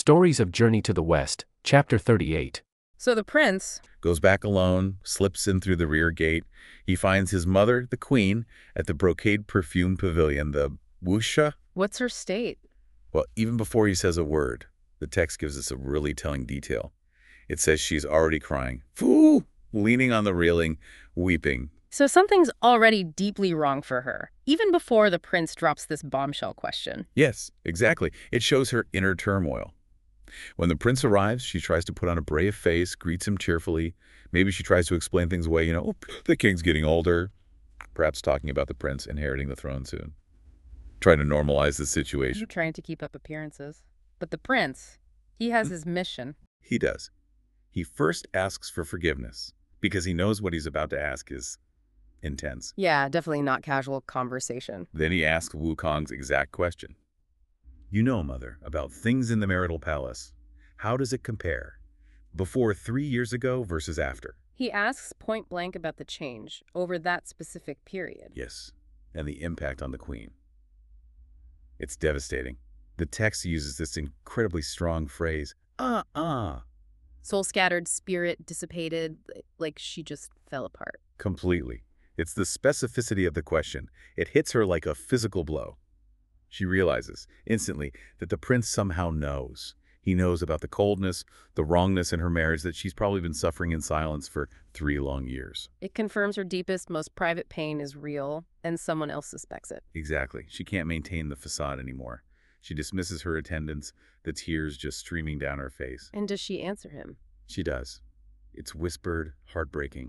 Stories of Journey to the West, Chapter 38. So the prince Goes back alone, slips in through the rear gate. He finds his mother, the queen, at the brocade perfume pavilion, the wuxia. what's her state? Well, even before he says a word, the text gives us a really telling detail. It says she's already crying, Foo! Leaning on the railing, weeping. So something's already deeply wrong for her, even before the prince drops this bombshell question. Yes, exactly. It shows her inner turmoil. When the prince arrives, she tries to put on a brave face, greets him cheerfully. Maybe she tries to explain things away, "Oh, the king's getting older." Perhaps talking about the prince inheriting the throne soon. Trying to normalize the situation. Trying to keep up appearances. But the prince, he has his mission. He does. He first asks for forgiveness because he knows what he's about to ask is intense. Yeah, definitely not casual conversation. Then he asks Wukong's exact question. "You know, Mother, about things in the marital palace. How does it compare? Before 3 years ago versus after?" He asks point blank about the change over that specific period. Yes, and the impact on the queen. It's devastating. The text uses this incredibly strong phrase, Soul scattered, spirit dissipated, like she just fell apart. completely. It's the specificity of the question. It hits her like a physical blow. She realizes instantly that the prince somehow knows. He knows about the coldness, the wrongness in her marriage that she's probably been suffering in silence for 3 long years. It confirms her deepest, most private pain is real, and someone else suspects it. Exactly. She can't maintain the facade anymore. She dismisses her attendants, the tears just streaming down her face. And does she answer him? She does. It's whispered, heartbreaking.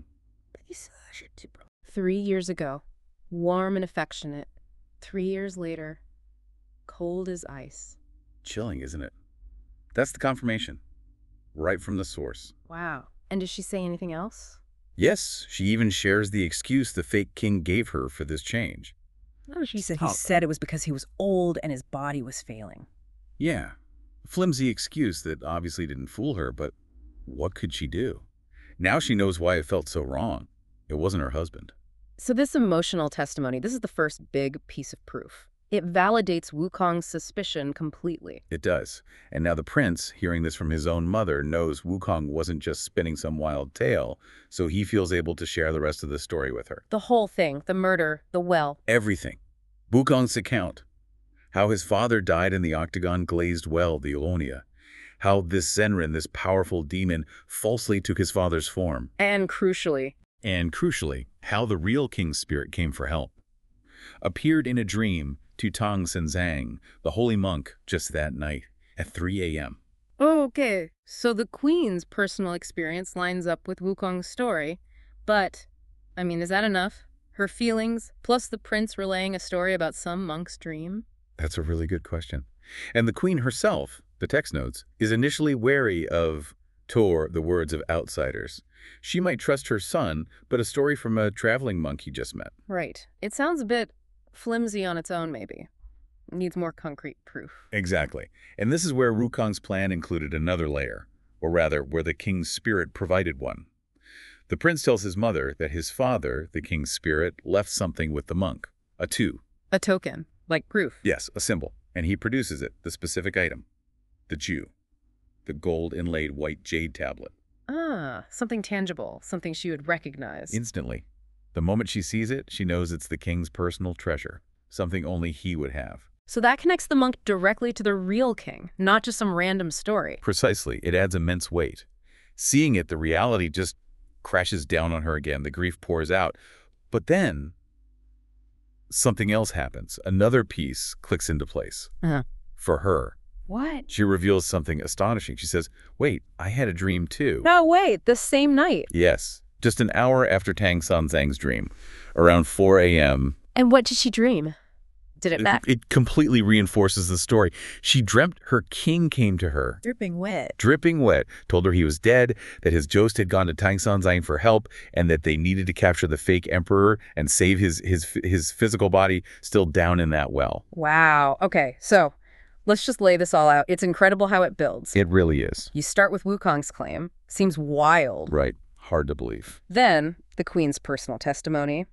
3 years ago, warm and affectionate. 3 years later, cold as ice. Chilling, isn't it? That's the confirmation. Right from the source. Wow. And does she say anything else? Yes, she even shares the excuse the fake king gave her for this change. She said he said it was because he was old and his body was failing. Yeah, a flimsy excuse that obviously didn't fool her, but what could she do? Now she knows why it felt so wrong. It wasn't her husband. So this emotional testimony, this is the first big piece of proof. It validates Wukong's suspicion completely. It does. And now the prince, hearing this from his own mother, knows Wukong wasn't just spinning some wild tale, so he feels able to share the rest of the story with her. The whole thing, the murder, the well. Everything. Wukong's account. How his father died in the octagon-glazed well, the Olonia. How this Zenrin, this powerful demon, falsely took his father's form. And crucially, How the real king's spirit came for help. Appeared in a dream to Tang Senzang, the holy monk, just that night at 3 a.m. okay, so the queen's personal experience lines up with Wukong's story, but, is that enough? Her feelings, plus the prince relaying a story about some monk's dream? That's a really good question. And the queen herself, the text notes, is initially wary of Tor, the words of outsiders. She might trust her son, but a story from a traveling monk he just met. Right. It sounds a bit flimsy on its own, maybe. It needs more concrete proof. Exactly. And this is where Wukong's plan included another layer, or rather, where the king's spirit provided one. The prince tells his mother that his father, the king's spirit, left something with the monk. A two. A token, like proof. Yes, a symbol. And he produces it, the specific item. The Jew. The gold-inlaid white jade tablet. Ah, something tangible, something she would recognize. Instantly. The moment she sees it, she knows it's the king's personal treasure, something only he would have. So that connects the monk directly to the real king, not just some random story. Precisely. It adds immense weight. Seeing it, the reality just crashes down on her again. The grief pours out. But then, something else happens. Another piece clicks into place. For her. What? She reveals something astonishing. She says, "Wait, I had a dream too." No, wait, the same night. Yes, just an hour after Tang Sanzang's dream, around 4 a.m. And what did she dream? Did it back? It completely reinforces the story. She dreamt her king came to her. Dripping wet. Dripping wet, told her he was dead, that his ghost had gone to Tang Sanzang for help, and that they needed to capture the fake emperor and save his physical body still down in that well. Wow. Okay, so let's just lay this all out. It's incredible how it builds. It really is. You start with Wukong's claim. Seems wild. Right. Hard to believe. Then, the queen's personal testimony.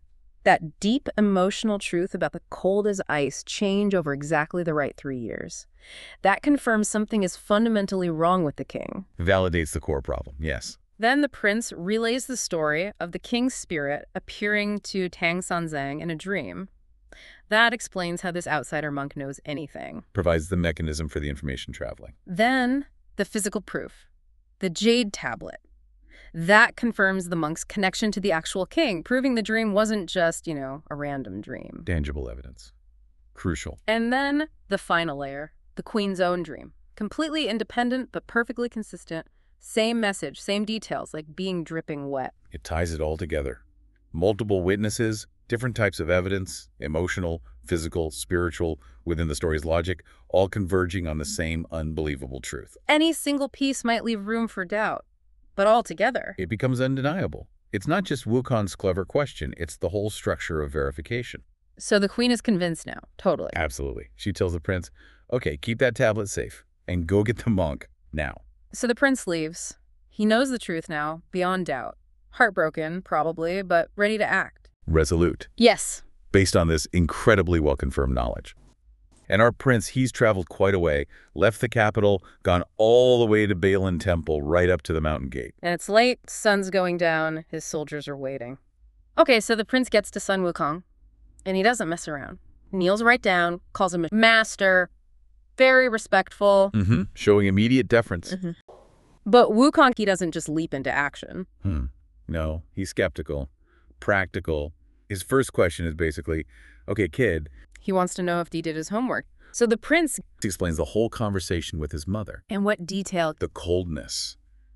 That deep emotional truth about the cold as ice change over exactly the right 3 years. That confirms something is fundamentally wrong with the king. Validates the core problem, yes. Then the prince relays the story of the king's spirit appearing to Tang Sanzang in a dream. That explains how this outsider monk knows anything. Provides the mechanism for the information traveling. Then, the physical proof. The jade tablet. That confirms the monk's connection to the actual king, proving the dream wasn't just, a random dream. Tangible evidence. Crucial. And then, the final layer, the queen's own dream. Completely independent, but perfectly consistent. Same message, same details, like being dripping wet. It ties it all together. Multiple witnesses, different types of evidence, emotional, physical, spiritual, within the story's logic, all converging on the same unbelievable truth. Any single piece might leave room for doubt, but all together. It becomes undeniable. It's not just Wukong's clever question, it's the whole structure of verification. So the queen is convinced now, totally. Absolutely. She tells the prince, okay, keep that tablet safe and go get the monk now. So the prince leaves. He knows the truth now, beyond doubt. Heartbroken, probably, but ready to act. Resolute. Yes. Based on this incredibly well-confirmed knowledge. And our prince, he's traveled quite a way, left the capital, gone all the way to Balin Temple, right up to the mountain gate. And it's late, sun's going down, his soldiers are waiting. Okay, so the prince gets to Sun Wukong, and he doesn't mess around. Kneels right down, calls him a master, very respectful. Showing immediate deference. But Wukong, he doesn't just leap into action. No, he's skeptical, practical. His first question is basically, okay, kid. He wants to know if he did his homework. So the prince Explains the whole conversation with his mother. And what detail? The coldness.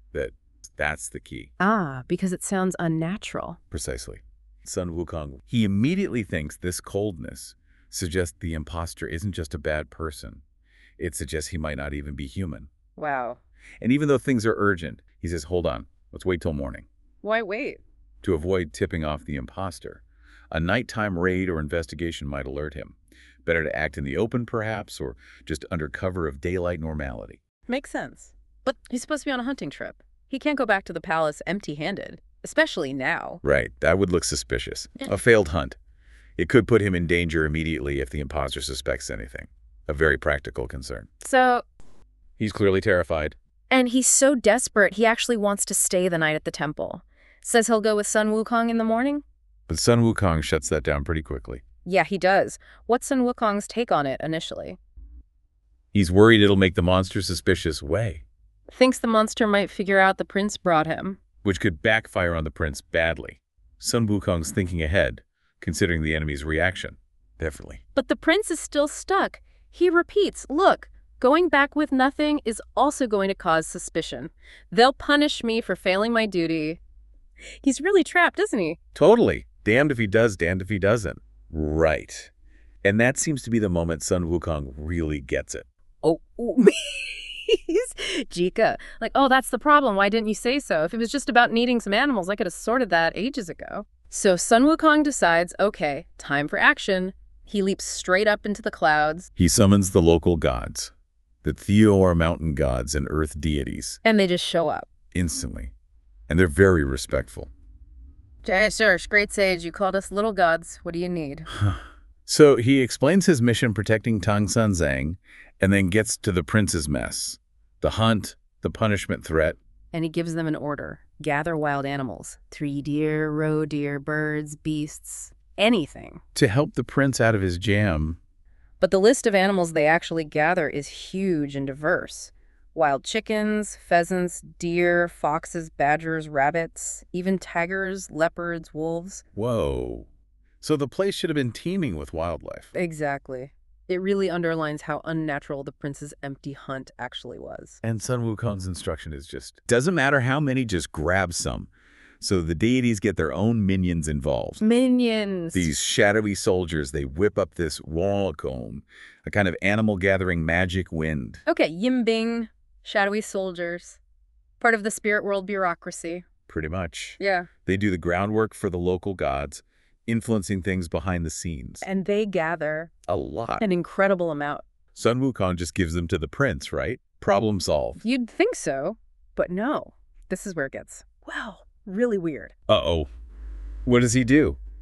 That's the key. Because it sounds unnatural. Precisely. Sun Wukong, he immediately thinks this coldness suggests the imposter isn't just a bad person. It suggests he might not even be human. Wow. And even though things are urgent, he says, hold on, let's wait till morning. Why wait? To avoid tipping off the imposter. A nighttime raid or investigation might alert him. Better to act in the open, perhaps, or just under cover of daylight normality. Makes sense. But he's supposed to be on a hunting trip. He can't go back to the palace empty-handed, especially now. Right, that would look suspicious. A failed hunt. It could put him in danger immediately if the imposter suspects anything. A very practical concern. So... He's clearly terrified. And he's so desperate, he actually wants to stay the night at the temple. Says he'll go with Sun Wukong in the morning? But Sun Wukong shuts that down pretty quickly. Yeah, he does. What's Sun Wukong's take on it initially? He's worried it'll make the monster suspicious. Thinks the monster might figure out the prince brought him. Which could backfire on the prince badly. Sun Wukong's thinking ahead, considering the enemy's reaction. Definitely. But the prince is still stuck. He repeats, look, going back with nothing is also going to cause suspicion. They'll punish me for failing my duty. He's really trapped, isn't he? Totally. Damned if he does, damned if he doesn't. Right. And that seems to be the moment Sun Wukong really gets it. Oh, Jika. Like, oh, that's the problem. Why didn't you say so? If it was just about needing some animals, I could have sorted that ages ago. So Sun Wukong decides, okay, time for action. He leaps straight up into the clouds. He summons the local gods, the Theor mountain gods and earth deities. And they just show up. Instantly. And they're very respectful. Sure, great sage. You called us little gods. What do you need? So he explains his mission protecting Tang Sanzang and then gets to the prince's mess. The hunt, the punishment threat. And he gives them an order. Gather wild animals. 3 deer, roe deer, birds, beasts, anything. To help the prince out of his jam. But the list of animals they actually gather is huge and diverse. Wild chickens, pheasants, deer, foxes, badgers, rabbits, even tigers, leopards, wolves. Whoa. So the place should have been teeming with wildlife. Exactly. It really underlines how unnatural the prince's empty hunt actually was. And Sun Wukong's instruction is just, doesn't matter how many, just grab some. So the deities get their own minions involved. Minions! These shadowy soldiers, they whip up this wallacomb, a kind of animal-gathering magic wind. Okay, Yimbing, shadowy soldiers, part of the spirit world bureaucracy. Pretty much. Yeah. They do the groundwork for the local gods, influencing things behind the scenes. And they gather A lot. an incredible amount. Sun Wukong just gives them to the prince, right? Problem solved. You'd think so, but no. This is where it gets, well, really weird. Uh-oh. What does he do?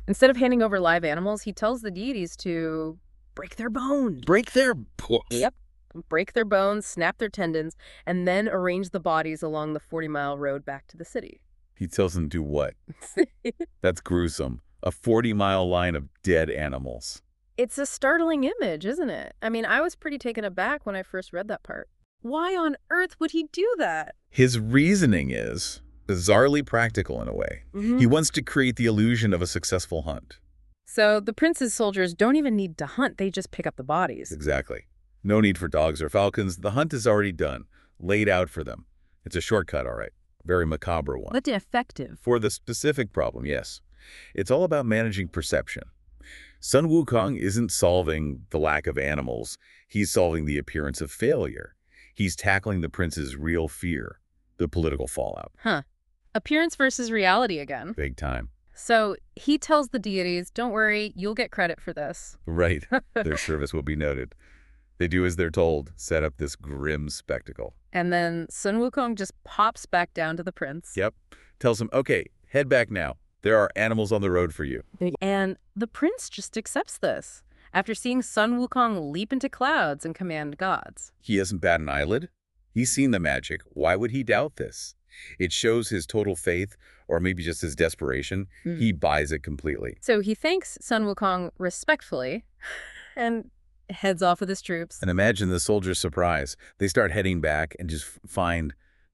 Instead of handing over live animals, he tells the deities to break their bones. Break their... Yep. Break their bones, snap their tendons, and then arrange the bodies along the 40-mile road back to the city. He tells them to do what? That's gruesome. A 40-mile line of dead animals. It's a startling image, isn't it? I mean, I was pretty taken aback when I first read that part. Why on earth would he do that? His reasoning is bizarrely practical in a way. He wants to create the illusion of a successful hunt. So the prince's soldiers don't even need to hunt, they just pick up the bodies. Exactly. No need for dogs or falcons. The hunt is already done, laid out for them. It's a shortcut, all right. Very macabre one. But effective. For the specific problem, yes. It's all about managing perception. Sun Wukong isn't solving the lack of animals. He's solving the appearance of failure. He's tackling the prince's real fear, the political fallout. Huh. Appearance versus reality again. Big time. So he tells the deities, don't worry, you'll get credit for this. Right. Their service will be noted. They do as they're told, set up this grim spectacle. And then Sun Wukong just pops back down to the prince. Yep. Tells him, okay, head back now. There are animals on the road for you. And the prince just accepts this, after seeing Sun Wukong leap into clouds and command gods. He hasn't batted an eyelid. He's seen the magic. Why would he doubt this? It shows his total faith, or maybe just his desperation. He buys it completely. So he thanks Sun Wukong respectfully and heads off with his troops. And imagine the soldiers' surprise. They start heading back and just find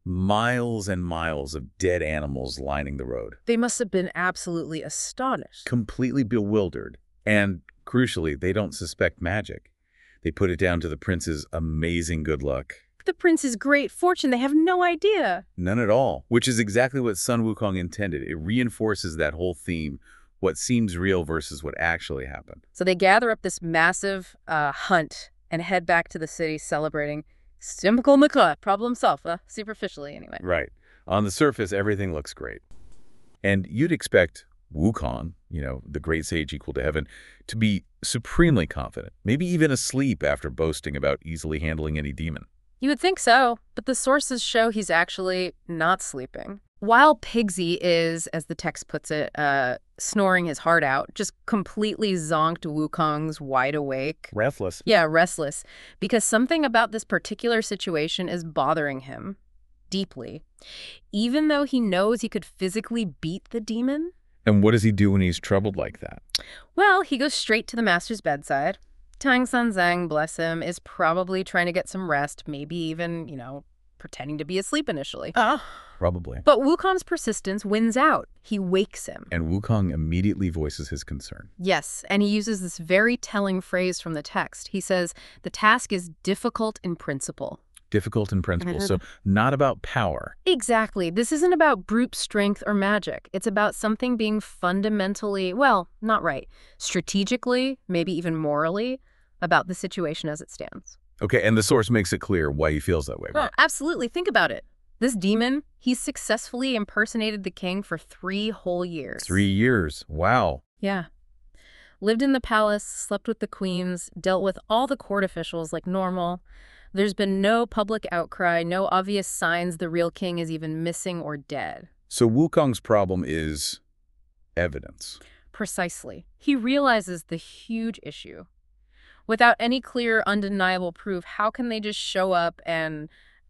miles and miles of dead animals lining the road. They must have been absolutely astonished. Completely bewildered. And crucially, they don't suspect magic. They put it down to the prince's amazing good luck. The prince's great fortune, they have no idea. None at all, which is exactly what Sun Wukong intended. It reinforces that whole theme, what seems real versus what actually happened. So they gather up this massive hunt and head back to the city celebrating simple problem solved, superficially anyway. Right. On the surface, everything looks great. And you'd expect Wukong, the great sage equal to heaven, to be supremely confident, maybe even asleep after boasting about easily handling any demon. You would think so, but the sources show he's actually not sleeping. While Pigsy is, as the text puts it, snoring his heart out, just completely zonked Wukong's wide awake. Restless. Yeah, restless. Because something about this particular situation is bothering him deeply. Even though he knows he could physically beat the demon. And what does he do when he's troubled like that? Well, he goes straight to the master's bedside. Tang San Zhang, bless him, is probably trying to get some rest, maybe even, pretending to be asleep initially. Probably. But Wukong's persistence wins out. He wakes him. And Wukong immediately voices his concern. Yes, and he uses this very telling phrase from the text. He says, the task is difficult in principle. Difficult in principle, so not about power. Exactly. This isn't about brute strength or magic. It's about something being fundamentally, well, not right, strategically, maybe even morally, about the situation as it stands. Okay, and the source makes it clear why he feels that way, right? Oh, absolutely. Think about it. This demon, he successfully impersonated the king for 3 whole years. 3 years. Wow. Yeah. Lived in the palace, slept with the queens, dealt with all the court officials like normal. There's been no public outcry, no obvious signs the real king is even missing or dead. So Wukong's problem is evidence. Precisely. He realizes the huge issue. Without any clear, undeniable proof, how can they just show up and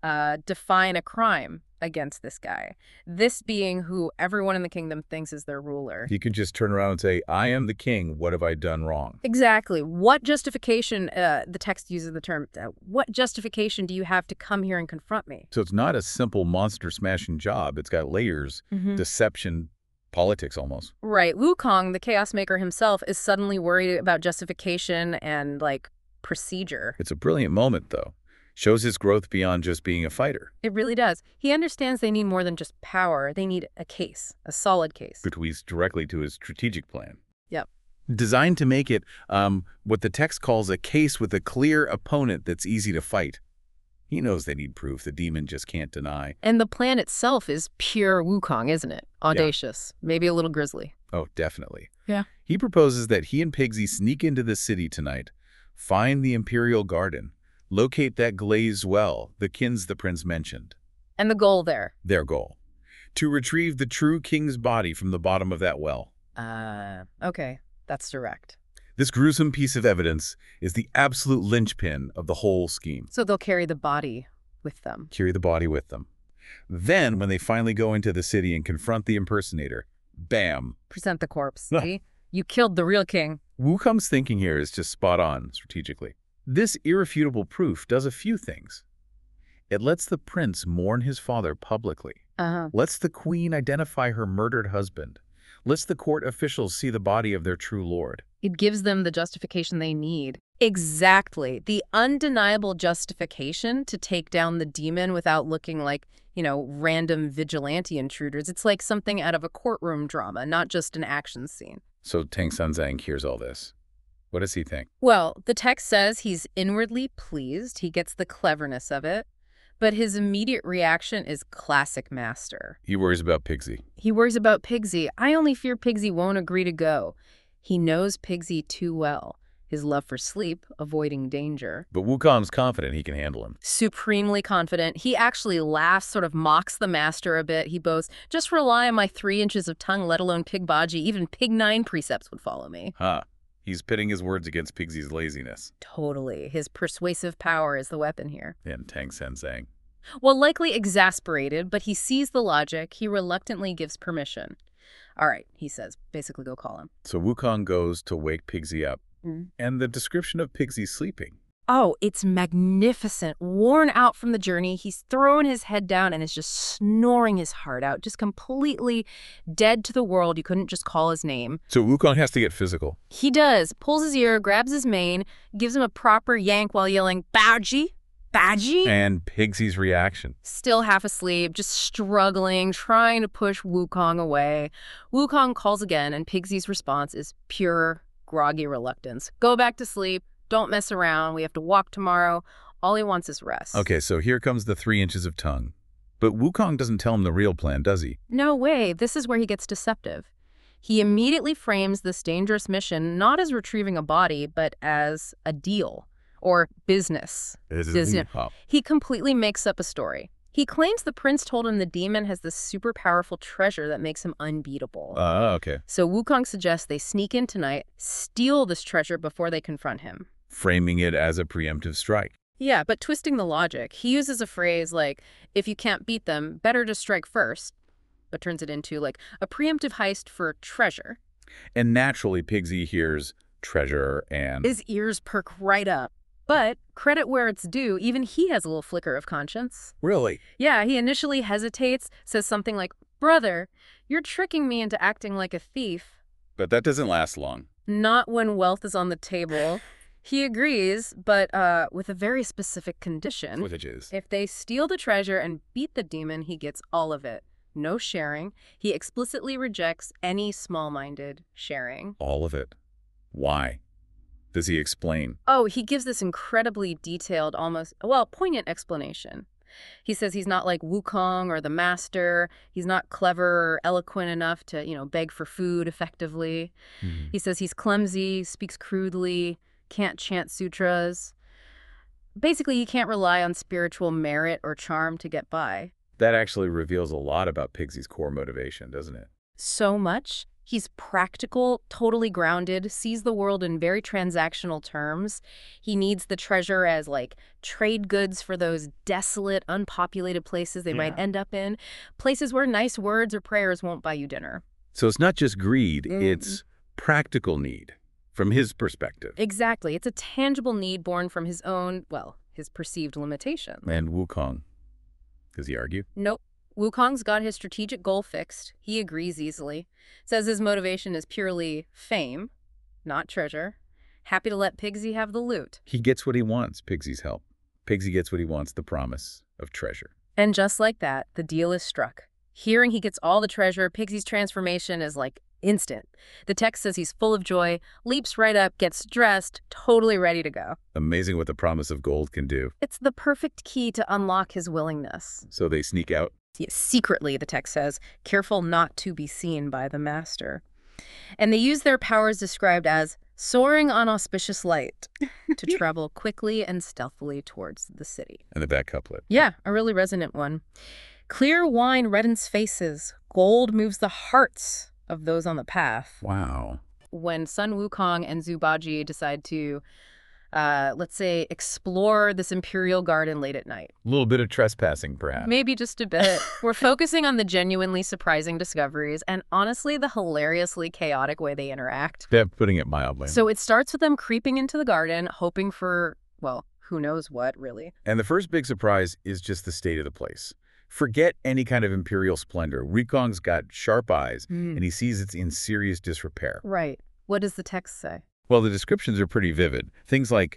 define a crime against this guy? This being who everyone in the kingdom thinks is their ruler. He could just turn around and say, I am the king, what have I done wrong? Exactly. What justification, the text uses the term, what justification do you have to come here and confront me? So it's not a simple monster-smashing job. It's got layers, deception, politics almost. Right. Wukong, the Chaos Maker himself, is suddenly worried about justification and, procedure. It's a brilliant moment, though. Shows his growth beyond just being a fighter. It really does. He understands they need more than just power. They need a case, a solid case. Which leads directly to his strategic plan. Yep. Designed to make it what the text calls a case with a clear opponent that's easy to fight. He knows they need proof the demon just can't deny. And the plan itself is pure Wukong, isn't it? Audacious, maybe a little grisly. Oh, definitely. Yeah. He proposes that he and Pigsy sneak into the city tonight, find the Imperial Garden, locate that glazed well, the kins the prince mentioned. And the goal there? Their goal. To retrieve the true king's body from the bottom of that well. Okay. That's direct. This gruesome piece of evidence is the absolute linchpin of the whole scheme. So they'll carry the body with them. Carry the body with them. Then, when they finally go into the city and confront the impersonator, bam! Present the corpse. See? You killed the real king. Wukong's thinking here is just spot on, strategically. This irrefutable proof does a few things. It lets the prince mourn his father publicly. Lets the queen identify her murdered husband. Lets the court officials see the body of their true lord. It gives them the justification they need. Exactly. The undeniable justification to take down the demon without looking like, random vigilante intruders. It's like something out of a courtroom drama, not just an action scene. So Tang Sanzang hears all this. What does he think? Well, the text says he's inwardly pleased. He gets the cleverness of it. But his immediate reaction is classic master. He worries about Pigsy. He worries about Pigsy. I only fear Pigsy won't agree to go. He knows Pigsy too well. His love for sleep, avoiding danger. But Wukong's confident he can handle him. Supremely confident. He actually laughs, sort of mocks the master a bit. He boasts, just rely on my 3 inches of tongue, let alone Pig Baji. Even Pig 9 precepts would follow me. He's pitting his words against Pigsy's laziness. Totally. His persuasive power is the weapon here. And Tang Sanzang. Well, likely exasperated, but he sees the logic. He reluctantly gives permission. All right, he says, basically go call him. So Wukong goes to wake Pigsy up. And the description of Pigsy sleeping. Oh, it's magnificent. Worn out from the journey, he's throwing his head down and is just snoring his heart out, just completely dead to the world. You couldn't just call his name. So Wukong has to get physical. He does. Pulls his ear, grabs his mane, gives him a proper yank while yelling, Baji! Baji? And Pigsy's reaction. Still half asleep, just struggling, trying to push Wukong away. Wukong calls again, and Pigsy's response is pure, groggy reluctance. Go back to sleep. Don't mess around. We have to walk tomorrow. All he wants is rest. Okay, so here comes the 3 inches of tongue. But Wukong doesn't tell him the real plan, does he? No way. This is where he gets deceptive. He immediately frames this dangerous mission not as retrieving a body, but as a deal or business. He completely makes up a story. He claims the prince told him the demon has this super powerful treasure that makes him unbeatable. Okay. So Wukong suggests they sneak in tonight, steal this treasure before they confront him. Framing it as a preemptive strike. Yeah, but twisting the logic. He uses a phrase like, if you can't beat them, better to strike first, but turns it into like a preemptive heist for treasure. And naturally, Pigsy hears treasure and... His ears perk right up. But credit where it's due, even he has a little flicker of conscience. Really? Yeah, he initially hesitates, says something like, brother, you're tricking me into acting like a thief. But that doesn't last long. Not when wealth is on the table. He agrees, but with a very specific condition. Which is? If they steal the treasure and beat the demon, he gets all of it. No sharing. He explicitly rejects any small-minded sharing. All of it. Why? Does he explain? Oh, he gives this incredibly detailed, poignant explanation. He says he's not like Wukong or the master. He's not clever or eloquent enough to, beg for food effectively. He says he's clumsy, speaks crudely, can't chant sutras. Basically, he can't rely on spiritual merit or charm to get by. That actually reveals a lot about Pigsy's core motivation, doesn't it? So much. He's practical, totally grounded, sees the world in very transactional terms. He needs the treasure as, trade goods for those desolate, unpopulated places they might end up in, places where nice words or prayers won't buy you dinner. So it's not just greed, it's practical need, from his perspective. Exactly. It's a tangible need born from his own, his perceived limitations. And Wukong, does he argue? Nope. Wukong's got his strategic goal fixed. He agrees easily. Says his motivation is purely fame, not treasure. Happy to let Pigsy have the loot. He gets what he wants, Pigsy's help. Pigsy gets what he wants, the promise of treasure. And just like that, the deal is struck. Hearing he gets all the treasure, Pigsy's transformation is instant. The text says he's full of joy, leaps right up, gets dressed, totally ready to go. Amazing what the promise of gold can do. It's the perfect key to unlock his willingness. So they sneak out? Secretly, the text says, careful not to be seen by the master. And they use their powers described as soaring on auspicious light to travel quickly and stealthily towards the city. And the back couplet. Yeah, a really resonant one. Clear wine reddens faces. Gold moves the hearts of those on the path. Wow. When Sun Wukong and Zhu Baji decide to, let's say, explore this imperial garden late at night. A little bit of trespassing, perhaps. Maybe just a bit. We're focusing on the genuinely surprising discoveries and, honestly, the hilariously chaotic way they interact. They're putting it mildly. So it starts with them creeping into the garden, hoping for, well, who knows what, really. And the first big surprise is just the state of the place. Forget any kind of imperial splendor. Wukong's got sharp eyes, and he sees it's in serious disrepair. Right. What does the text say? Well, the descriptions are pretty vivid. Things like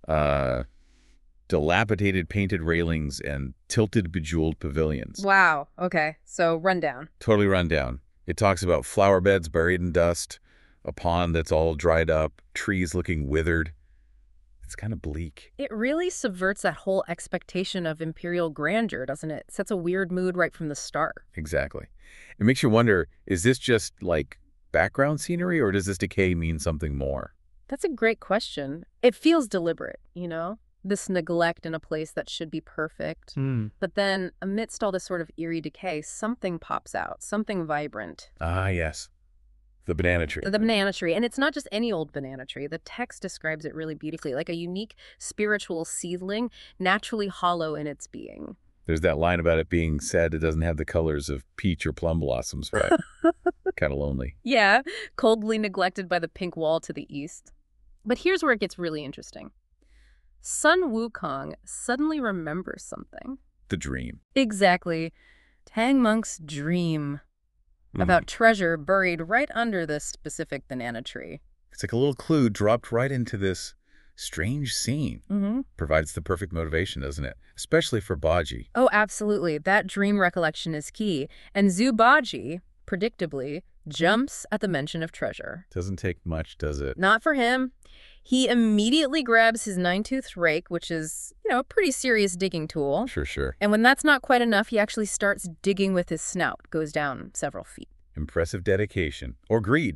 dilapidated painted railings and tilted bejeweled pavilions. Wow. Okay. So rundown. Totally run down. It talks about flower beds buried in dust, a pond that's all dried up, trees looking withered. It's kind of bleak. It really subverts that whole expectation of imperial grandeur, doesn't it? It sets a weird mood right from the start. Exactly. It makes you wonder, is this just like background scenery, or does this decay mean something more? That's a great question. It feels deliberate, you know? This neglect in a place that should be perfect. But then, amidst all this sort of eerie decay, something pops out, something vibrant. Ah, yes. The banana tree. The banana tree. And it's not just any old banana tree. The text describes it really beautifully, like a unique spiritual seedling, naturally hollow in its being. There's that line about it being said it doesn't have the colors of peach or plum blossoms, right? Kind of lonely. Yeah, coldly neglected by the pink wall to the east. But here's where it gets really interesting. Sun Wukong suddenly remembers something. The dream. Exactly. Tang Monk's dream about treasure buried right under this specific banana tree. It's like a little clue dropped right into this strange scene. Provides the perfect motivation, doesn't it? Especially for Baji. Oh, absolutely. That dream recollection is key. And Zhu Baji, predictably, jumps at the mention of treasure. Doesn't take much, does it? Not for him. He immediately grabs his 9-toothed rake, which is, a pretty serious digging tool. Sure. And when that's not quite enough, he actually starts digging with his snout, goes down several feet. Impressive dedication. Or greed.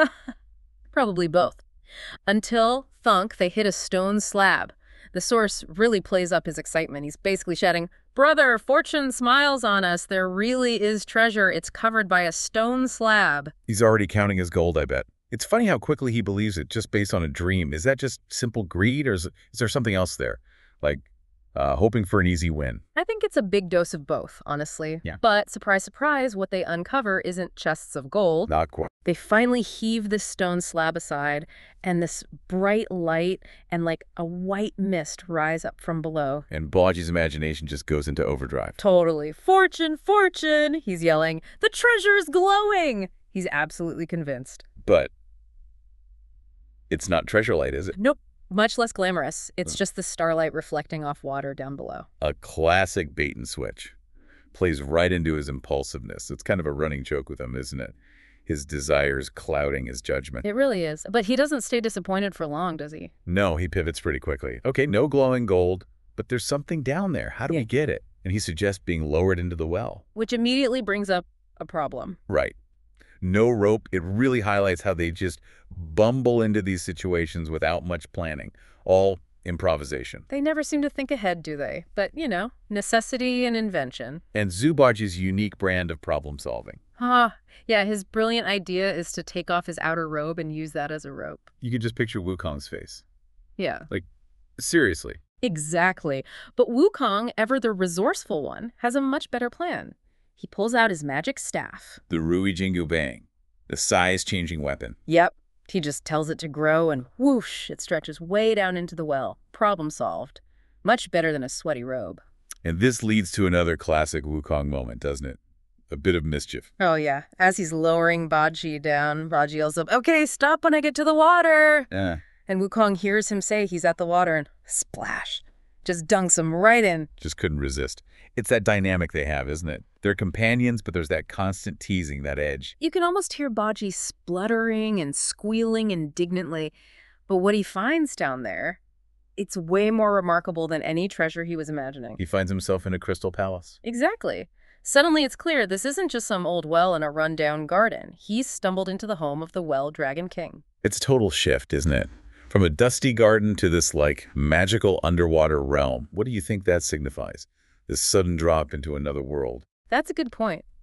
Probably both. Until, thunk, they hit a stone slab. The source really plays up his excitement. He's basically shouting, "Brother, fortune smiles on us. There really is treasure. It's covered by a stone slab." He's already counting his gold, I bet. It's funny how quickly he believes it just based on a dream. Is that just simple greed, or is there something else there? Like hoping for an easy win? I think it's a big dose of both, honestly. Yeah. But surprise, surprise, what they uncover isn't chests of gold. Not quite. They finally heave this stone slab aside, and this bright light and like a white mist rise up from below. And Baji's imagination just goes into overdrive. Totally. "Fortune, fortune," he's yelling. "The treasure's glowing!" He's absolutely convinced. But it's not treasure light, is it? Nope. Much less glamorous. It's just the starlight reflecting off water down below. A classic bait and switch. Plays right into his impulsiveness. It's kind of a running joke with him, isn't it? His desires clouding his judgment. It really is. But he doesn't stay disappointed for long, does he? No, he pivots pretty quickly. Okay, no glowing gold, but there's something down there. How do we get it? And he suggests being lowered into the well. Which immediately brings up a problem. Right. No rope. It really highlights how they just bumble into these situations without much planning. All improvisation. They never seem to think ahead, do they? But, necessity and invention. And Zhu Baji's unique brand of problem solving. Yeah, his brilliant idea is to take off his outer robe and use that as a rope. You can just picture Wukong's face. Yeah. Seriously. Exactly. But Wukong, ever the resourceful one, has a much better plan. He pulls out his magic staff. The Rui Jingu Bang. The size-changing weapon. Yep. He just tells it to grow and whoosh, it stretches way down into the well. Problem solved. Much better than a sweaty robe. And this leads to another classic Wukong moment, doesn't it? A bit of mischief. Oh, yeah. As he's lowering Baji down, Baji yells up, "Okay, stop when I get to the water." And Wukong hears him say he's at the water and splash. Just dunks him right in. Just couldn't resist. It's that dynamic they have, isn't it? They're companions, but there's that constant teasing, that edge. You can almost hear Baji spluttering and squealing indignantly. But what he finds down there, it's way more remarkable than any treasure he was imagining. He finds himself in a crystal palace. Exactly. Suddenly it's clear this isn't just some old well in a rundown garden. He's stumbled into the home of the Well Dragon King. It's a total shift, isn't it? From a dusty garden to this, magical underwater realm. What do you think that signifies? This sudden drop into another world. That's a good point.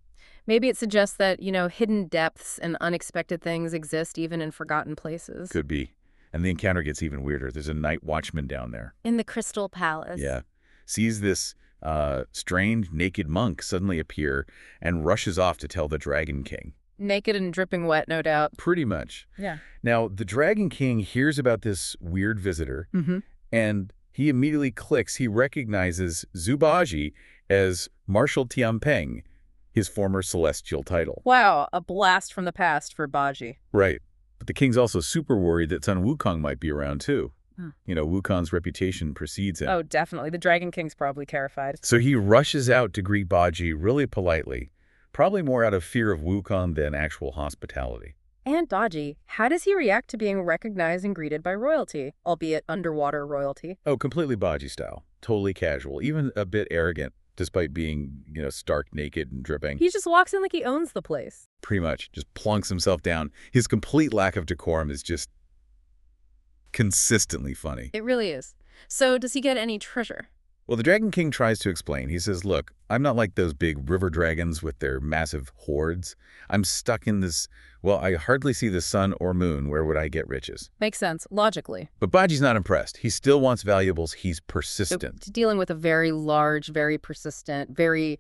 Maybe it suggests that, hidden depths and unexpected things exist even in forgotten places. Could be. And the encounter gets even weirder. There's a night watchman down there. In the Crystal Palace. Yeah. Sees this strange naked monk suddenly appear and rushes off to tell the Dragon King. Naked and dripping wet, no doubt. Pretty much. Yeah. Now, the Dragon King hears about this weird visitor, and he immediately clicks. He recognizes Zhu Baji as Marshal Tianpeng, his former celestial title. Wow, a blast from the past for Baji. Right. But the king's also super worried that son Wukong might be around, too. Hmm. Wukong's reputation precedes him. Oh, definitely. The Dragon King's probably terrified. So he rushes out to greet Baji really politely, probably more out of fear of Wukong than actual hospitality. And Baji, how does he react to being recognized and greeted by royalty, albeit underwater royalty? Oh, completely Baji style. Totally casual, even a bit arrogant, despite being, stark naked and dripping. He just walks in like he owns the place. Pretty much. Just plunks himself down. His complete lack of decorum is just consistently funny. It really is. So does he get any treasure? Well, the Dragon King tries to explain. He says, look, I'm not like those big river dragons with their massive hordes. I'm stuck in this, I hardly see the sun or moon. Where would I get riches? Makes sense, logically. But Baji's not impressed. He still wants valuables. He's persistent. So, dealing with a very large, very persistent, very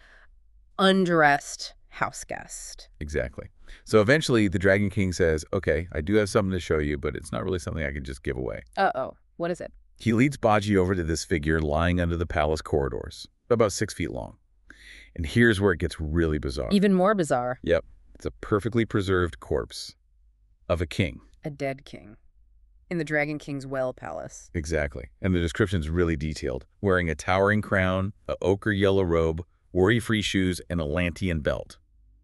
undressed house guest. Exactly. So eventually the Dragon King says, okay, I do have something to show you, but it's not really something I can just give away. Uh-oh. What is it? He leads Baji over to this figure lying under the palace corridors, about 6 feet long. And here's where it gets really bizarre. Even more bizarre. Yep. It's a perfectly preserved corpse of a king. A dead king. In the Dragon King's well palace. Exactly. And the description's really detailed. Wearing a towering crown, a ochre yellow robe, worry-free shoes, and a Lantian belt.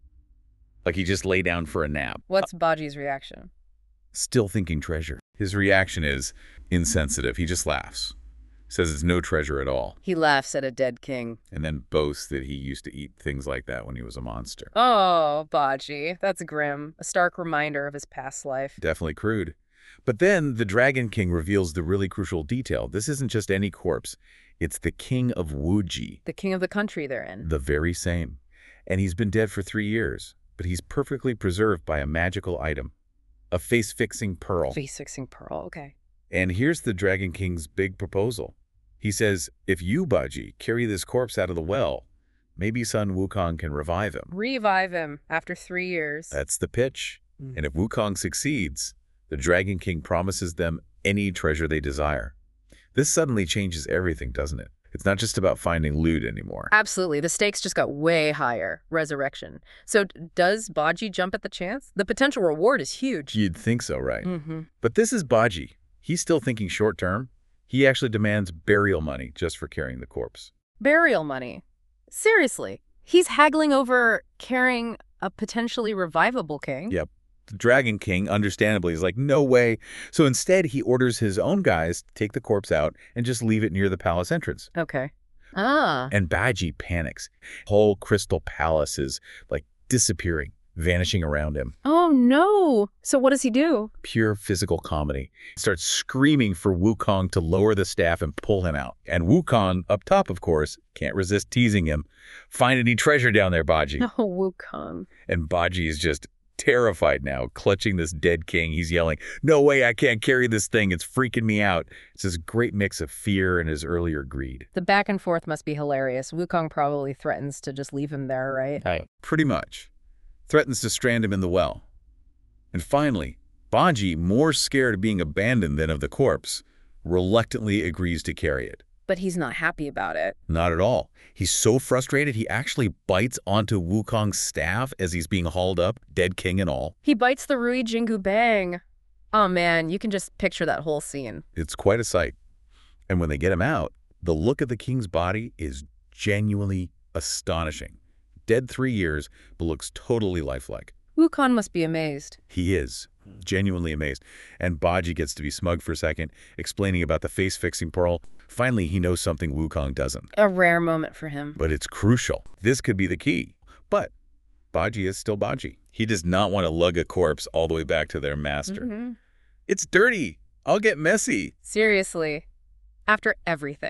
Like he just lay down for a nap. What's Baji's reaction? Still thinking treasure. His reaction is insensitive. He just laughs. Says it's no treasure at all. He laughs at a dead king. And then boasts that he used to eat things like that when he was a monster. Oh, Baji. That's grim. A stark reminder of his past life. Definitely crude. But then the Dragon King reveals the really crucial detail. This isn't just any corpse. It's the king of Wuji. The king of the country they're in. The very same. And he's been dead for 3 years. But he's perfectly preserved by a magical item. A face-fixing pearl. Face-fixing pearl, okay. And here's the Dragon King's big proposal. He says, if you, Baji, carry this corpse out of the well, maybe son Wukong can revive him. Revive him after 3 years. That's the pitch. And if Wukong succeeds, the Dragon King promises them any treasure they desire. This suddenly changes everything, doesn't it? It's not just about finding loot anymore. Absolutely. The stakes just got way higher. Resurrection. So does Baji jump at the chance? The potential reward is huge. You'd think so, right? Mm-hmm. But this is Baji. He's still thinking short term. He actually demands burial money just for carrying the corpse. Burial money? Seriously? He's haggling over carrying a potentially revivable king? Yep. The Dragon King, understandably, is like, no way. So instead, he orders his own guys to take the corpse out and just leave it near the palace entrance. Okay. Ah. And Baji panics. Whole Crystal Palace is like disappearing, vanishing around him. Oh, no. So what does he do? Pure physical comedy. He starts screaming for Wukong to lower the staff and pull him out. And Wukong, up top, of course, can't resist teasing him. Find any treasure down there, Baji. Oh, Wukong. And Baji is just terrified now, clutching this dead king. He's yelling, no way, I can't carry this thing. It's freaking me out. It's this great mix of fear and his earlier greed. The back and forth must be hilarious. Wukong probably threatens to just leave him there, right? Pretty much. Threatens to strand him in the well. And finally, Baji, more scared of being abandoned than of the corpse, reluctantly agrees to carry it. But he's not happy about it. Not at all. He's so frustrated, he actually bites onto Wukong's staff as he's being hauled up, dead king and all. He bites the Rui Jingu Bang. Oh, man, you can just picture that whole scene. It's quite a sight. And when they get him out, the look of the king's body is genuinely astonishing. Dead 3 years, but looks totally lifelike. Wukong must be amazed. He is. Genuinely amazed. And Baji gets to be smug for a second, explaining about the face-fixing pearl. Finally, he knows something Wukong doesn't. A rare moment for him. But it's crucial. This could be the key. But Baji is still Baji. He does not want to lug a corpse all the way back to their master. It's dirty. I'll get messy. Seriously. After everything.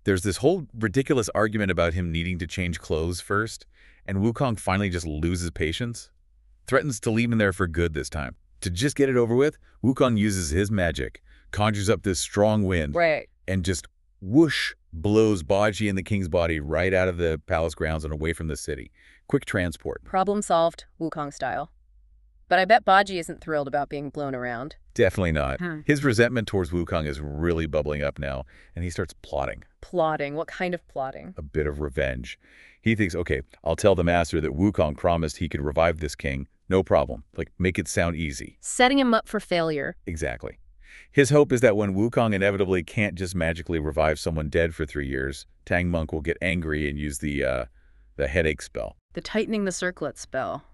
There's this whole ridiculous argument about him needing to change clothes first, and Wukong finally just loses patience. Threatens to leave him there for good this time. To just get it over with, Wukong uses his magic, conjures up this strong wind, Right. and just whoosh blows Baji and the king's body right out of the palace grounds and away from the city. Quick transport. Problem solved, Wukong style. But I bet Baji isn't thrilled about being blown around. Definitely not. Hmm. His resentment towards Wukong is really bubbling up now, and he starts plotting. Plotting? What kind of plotting? A bit of revenge. He thinks, okay, I'll tell the master that Wukong promised he could revive this king. No problem. Like, make it sound easy. Setting him up for failure. Exactly. His hope is that when Wukong inevitably can't just magically revive someone dead for 3 years, Tang Monk will get angry and use the headache spell. The tightening the circlet spell.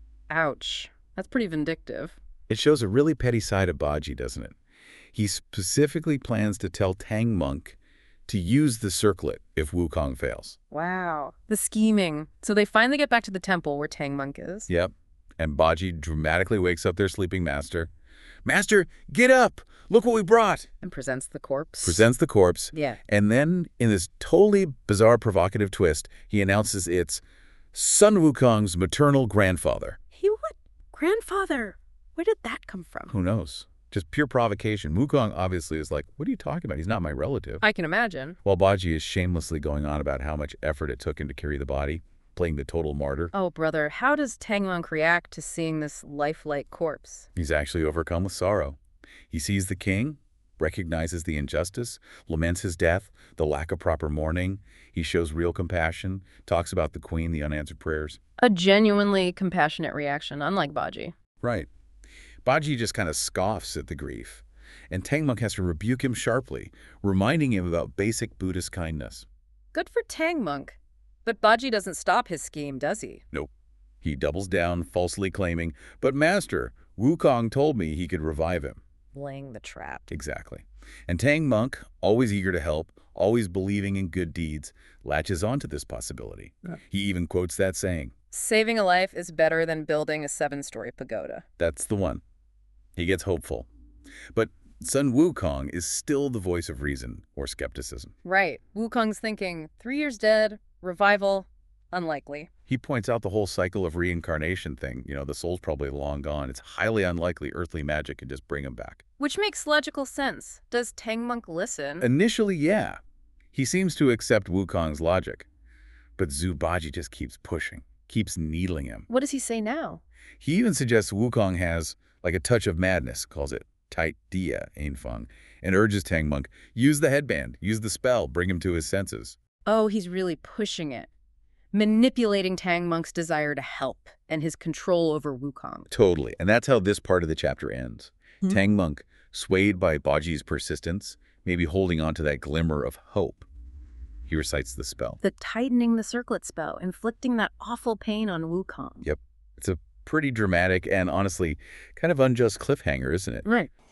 Ouch. That's pretty vindictive. It shows a really petty side of Baji, doesn't it? He specifically plans to tell Tang Monk to use the circlet if Wukong fails. Wow. The scheming. So they finally get back to the temple where Tang Monk is. Yep. And Baji dramatically wakes up their sleeping master. Master, get up! Look what we brought! And presents the corpse. Presents the corpse. Yeah. And then, in this totally bizarre, provocative twist, he announces it's Sun Wukong's maternal grandfather. He what? Grandfather. Where did that come from? Who knows? Just pure provocation. Wukong obviously is like, what are you talking about? He's not my relative. I can imagine. While Baji is shamelessly going on about how much effort it took him to carry the body, playing the total martyr. Oh, brother, how does Tang Monk react to seeing this lifelike corpse? He's actually overcome with sorrow. He sees the king, recognizes the injustice, laments his death, the lack of proper mourning. He shows real compassion, talks about the queen, the unanswered prayers. A genuinely compassionate reaction, unlike Baji. Right. Baji just kind of scoffs at the grief, and Tang Monk has to rebuke him sharply, reminding him about basic Buddhist kindness. Good for Tang Monk. But Baji doesn't stop his scheme, does he? Nope. He doubles down, falsely claiming, but master, Wukong told me he could revive him. Laying the trap. Exactly. And Tang Monk, always eager to help, always believing in good deeds, latches onto this possibility. Yeah. He even quotes that saying. Saving a life is better than building a 7-story pagoda. That's the one. He gets hopeful. But Sun Wukong is still the voice of reason or skepticism. Right. Wukong's thinking, 3 years dead, revival, unlikely. He points out the whole cycle of reincarnation thing. You know, the soul's probably long gone. It's highly unlikely earthly magic can just bring him back. Which makes logical sense. Does Tang Monk listen? Initially, yeah. He seems to accept Wukong's logic. But Zhu Baji just keeps pushing, keeps needling him. What does he say now? He even suggests Wukong has, like, a touch of madness, calls it Tait Dia, Ainfeng, and urges Tang Monk, use the headband, use the spell, bring him to his senses. Oh, he's really pushing it. Manipulating Tang Monk's desire to help and his control over Wukong. Totally. And that's how this part of the chapter ends. Hmm. Tang Monk, swayed by Baji's persistence, maybe holding on to that glimmer of hope. He recites the spell. The tightening the circlet spell, inflicting that awful pain on Wukong. Yep. It's a pretty dramatic and honestly kind of unjust cliffhanger, isn't it? Right.